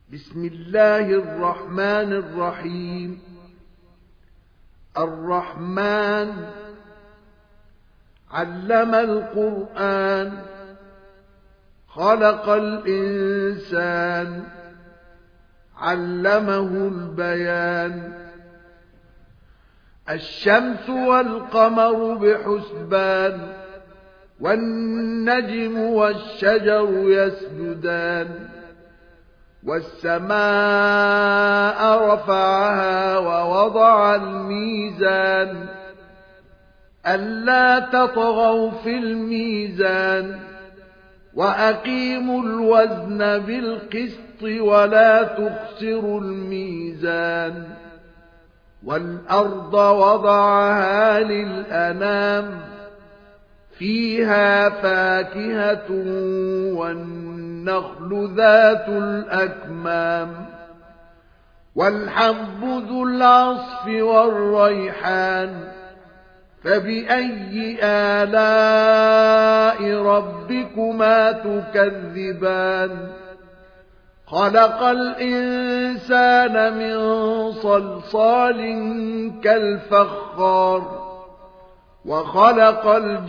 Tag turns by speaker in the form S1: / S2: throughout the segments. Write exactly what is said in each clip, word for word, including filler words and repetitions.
S1: بسم الله الرحمن الرحيم. الرحمن علم القرآن، خلق الإنسان، علمه البيان. الشمس والقمر بحسبان، والنجم والشجر يسجدان. والسماء رفعها ووضع الميزان، ألا تطغوا في الميزان، وأقيموا الوزن بالقسط ولا تخسروا الميزان. والأرض وضعها للأنام، فيها فاكهة والنخل ذات الأكمام. والحب ذو العصف والريحان، فبأي آلاء ربكما تكذبان؟ خلق الإنسان من صلصال كالفخار، وخلق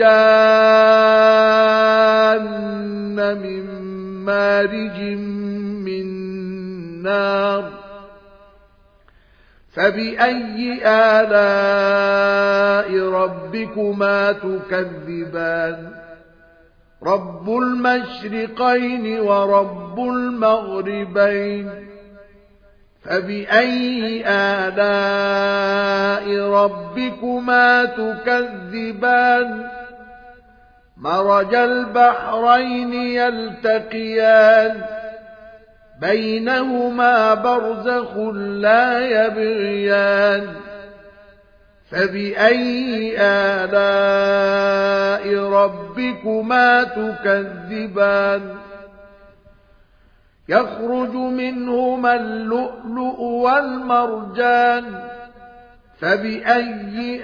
S1: الجان من مارج من نار. فبأي آلاء ربكما تكذبان؟ رب المشرقين ورب المغربين، فبأي آلاء ربكما تكذبان؟ مرج البحرين يلتقيان، بينهما برزخ لا يبغيان. فبأي آلاء ربكما تكذبان؟ يخرج منهما اللؤلؤ والمرجان، فبأي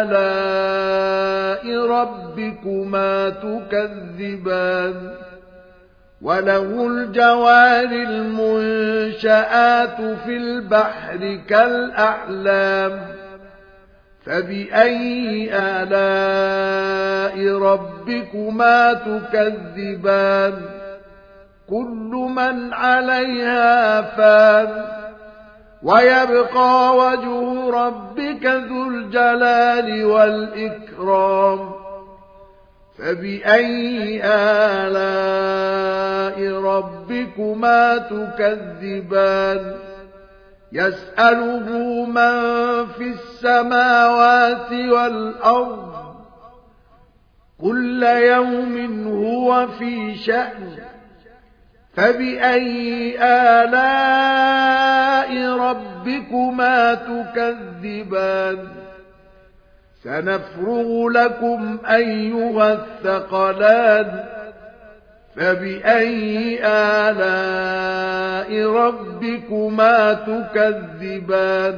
S1: آلاء ربكما تكذبان؟ وله الجوار المنشآت في البحر كالأعلام، فبأي آلاء ربكما تكذبان؟ كل من عليها فان، ويبقى وجه ربك ذو الجلال والإكرام. فبأي آلاء ربكما تكذبان؟ يسأله من في السماوات والأرض، كل يوم هو في شأن. فبأي آلاء ربكما تكذبان؟ سنفرغ لكم أيها الثقلان. فبأي آلاء ربكما تكذبان؟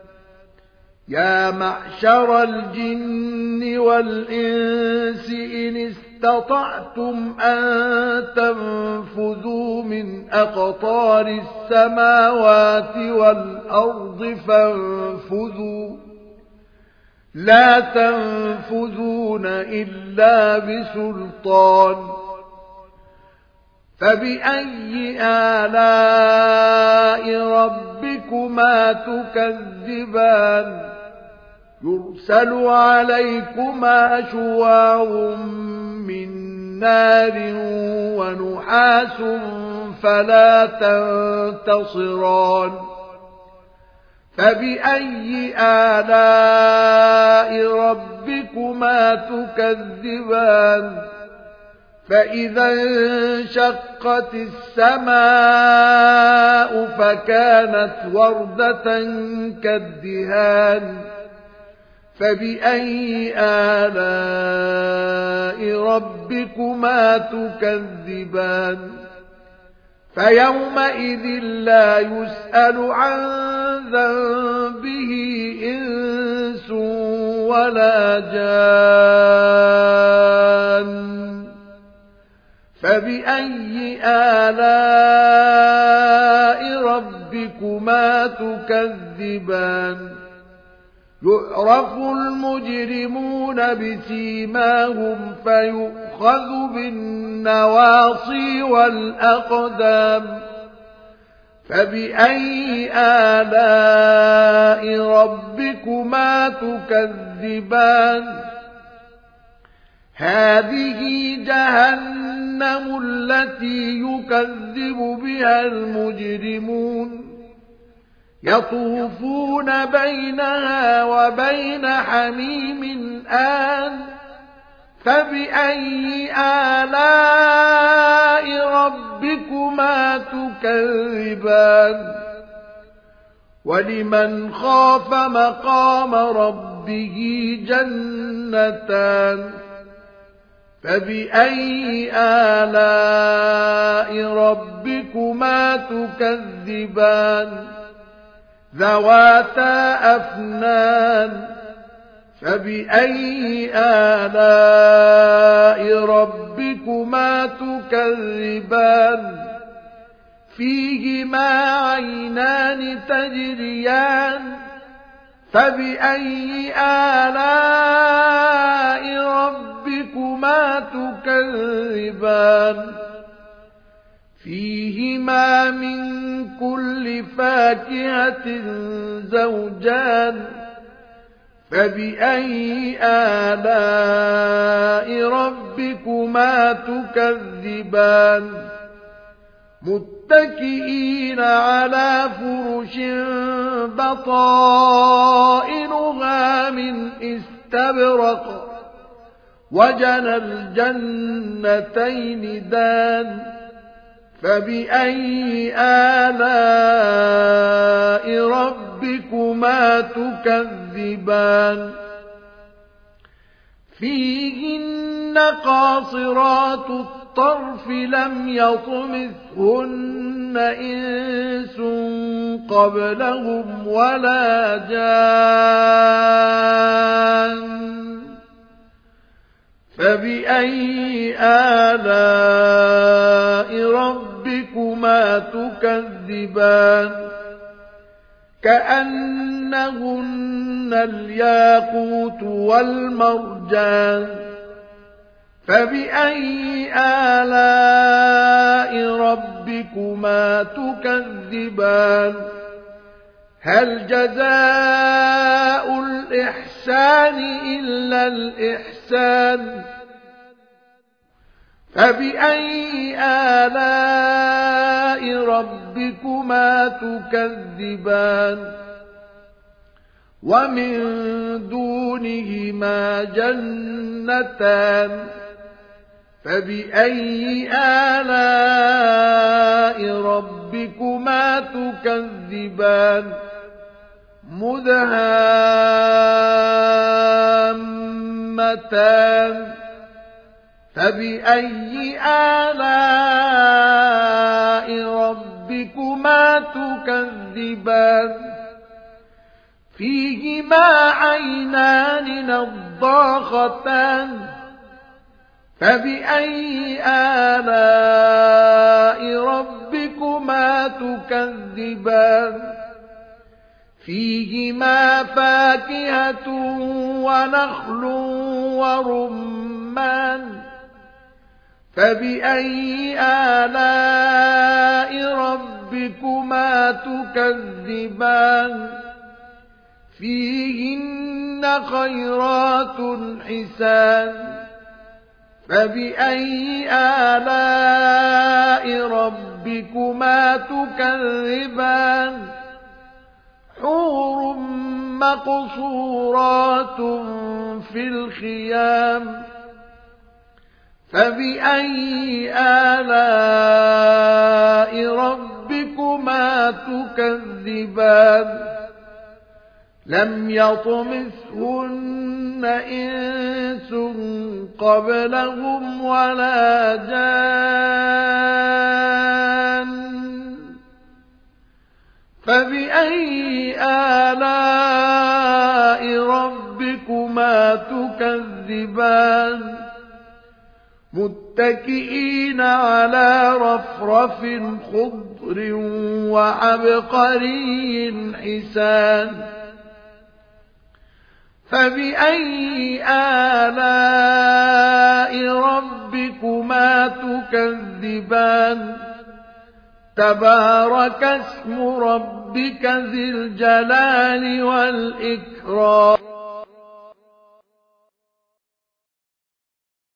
S1: يا معشر الجن والإنس إن استطعتم أن تنفذوا من أقطار السماوات والأرض فانفذوا، لا تنفذون إلا بسلطان. فبأي آلاء ربكما تكذبان؟ يرسل عليكما شواظ من نار ونحاس فلا تنتصران. فبأي آلاء ربكما تكذبان؟ فإذا انشقت السماء فكانت وردة كالدهان. فبأي آلاء ربكما تكذبان؟ فيومئذ لا يسأل عن ذنبه إنس ولا جان. فبأي آلاء ربكما تكذبان يعرف المجرمون بسيماهم فيؤخذ بالنواصي والأقدام فبأي آلاء ربكما تكذبان هذه جهنم التي يكذب بها المجرمون يطوفون بينها وبين حميم آن فبأي آلاء ربكما تكذبان ولمن خاف مقام ربه جنتان فبأي آلاء ربكما تكذبان ذواتا أفنان فبأي آلاء ربكما تكذبان فيهما عينان تجريان فبأي آلاء ربكما تكذبان فيهما من كل فاكهة زوجان فبأي آلاء ربكما تكذبان متكئين على فرش بطائنها من استبرق وجنى الجنتين دان فبأي آلاء ربكما تكذبان فيهن قاصرات الطرف لم يطمثهن إنس قبلهم ولا جان فبأي آلاء ربكما تكذبان كأنهن الياقوت والمرجان فبأي آلاء ربكما تكذبان هل جزاء الإحسان إلا الإحسان فبأي آلاء ربكما تكذبان ومن دونهما جنتان فبأي آلاء ربكما تكذبان مدهامتان فبأي آلاء ربكما تكذبان فيهما عينان نضاختان فبأي آلاء ربكما تكذبان فيهما فاكهة ونخل ورمان فبأي آلاء ربكما تكذبان فيهن خيرات حسان فبأي آلاء ربكما تكذبان حور مقصورات في الخيام فبأي آلاء ربكما تكذبان لم يطمثهن إنس قبلهم ولا جان فبأي آلاء ربكما تكذبان متكئين على رفرف خضر خضر وعبقري حسان فبأي آلاء ربكما تكذبان تبارك اسم ربك ذي الجلال والإكرام